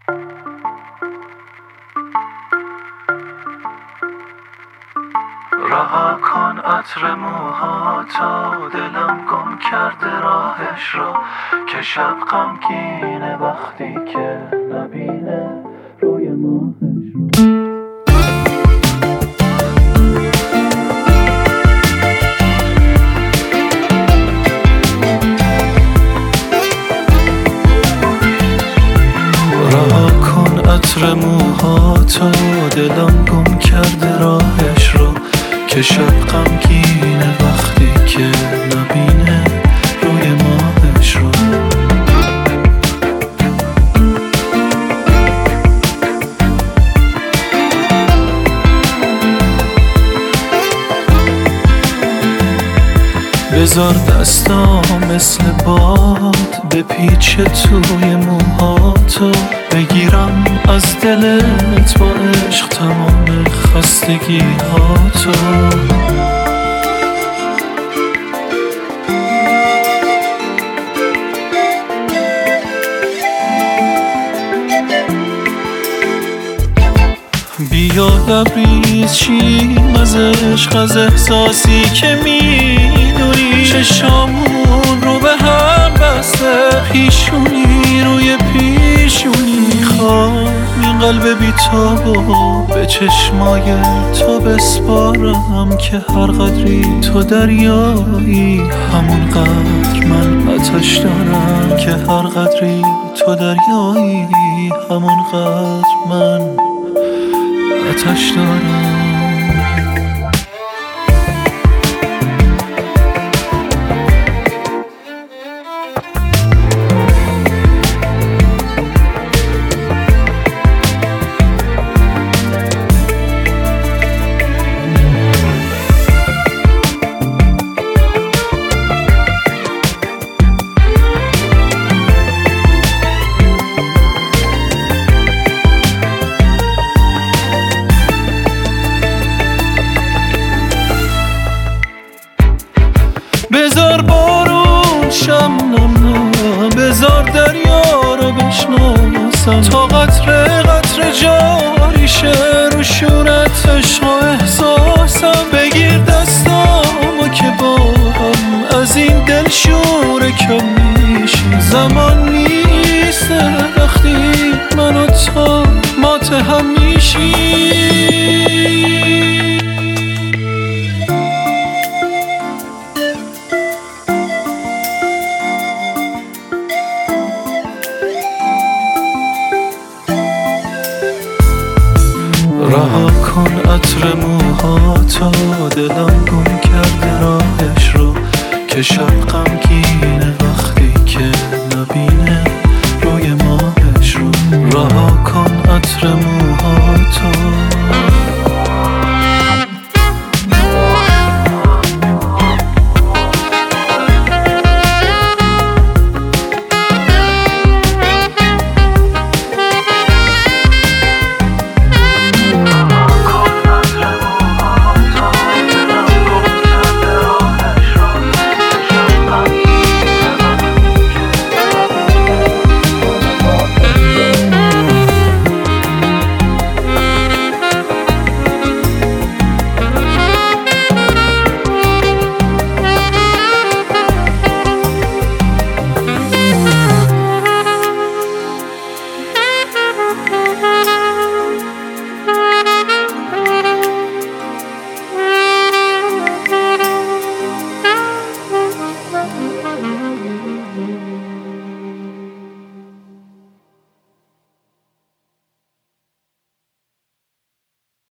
رها کن عطر موهاتو، دلم گم کرده راهش رو، که شب غمگینه وقتی که نبینه روی ماهش رو. رها کن عطر موهاتو، دلم گم کرده راهش رو، که شب غمگینه وقتی که نبینه روی ماهش رو. بذار دستام مثل باد بپیچه توی موهاتو، بگیرم از دلت با عشق تمام خستگی هاتو. بیا لبریز شیم از عشق، از احساسی که میدونی، چشامون رو به هم بسته، پیشونی روی پیشونی. خواب این قلب بی‌تابو به چشمای تو بسپارم، که هر قدری تو دریایی همون قدر من آتش دارم، که هر قدری تو دریایی همون قدر من آتش دارم. بذار بارون شم نم، بذار دریا رو بشناسم، تا قطره قطره جاری شه رو شونت عشق و احساسم. بگیر دستامو که با هم از این دل شوره کم میشیم، زمان نیسته وقتی من و تو ماتهم میشیم. رها کن عطر موهاتو، دلم گم کرده راهش رو، که شب غمگینه